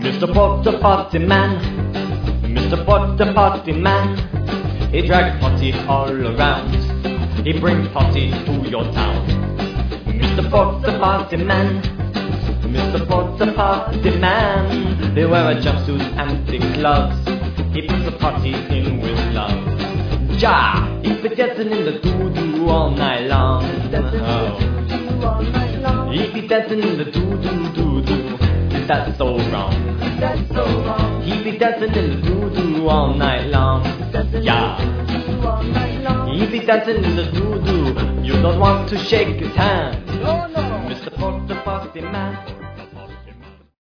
Mr. Porter Potty Man, Mr. Porter Potty Man, he drags potty all around, he brings potty to your town. Mr. Porter Potty Man, Mr. Porter Potty Man, they wear a jumpsuit and thick gloves, he puts the potty in with love. Ja, he's been dancing in the doo-doo all night long. He be dancing in the doo-doo-doo-doo. That's so wrong. He be dancing in the doo-doo all night long. Yeah. He be dancing in the doo-doo. You don't want to shake his hand. Mr. Porter Potty Man.